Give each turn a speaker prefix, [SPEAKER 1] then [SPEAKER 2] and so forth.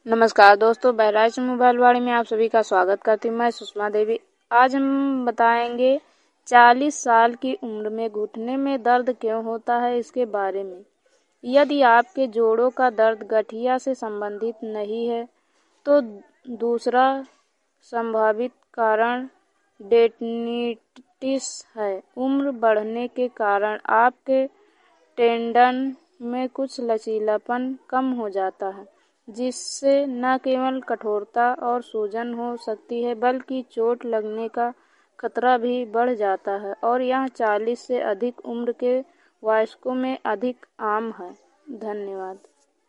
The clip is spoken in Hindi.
[SPEAKER 1] नमस्कार दोस्तों, बहराइच मोबाइल वाड़ी में आप सभी का स्वागत करती हूँ। मैं सुषमा देवी। आज हम बताएंगे 40 साल की उम्र में घुटने में दर्द क्यों होता है, इसके बारे में। यदि आपके जोड़ों का दर्द गठिया से संबंधित नहीं है तो दूसरा संभावित कारण डेंटिटिस है। उम्र बढ़ने के कारण आपके टेंडन में कुछ लचीलापन कम हो जाता है, जिससे न केवल कठोरता और सूजन हो सकती है बल्कि चोट लगने का खतरा भी बढ़ जाता है, और यह 40 से अधिक उम्र के वयस्कों में अधिक आम है। धन्यवाद।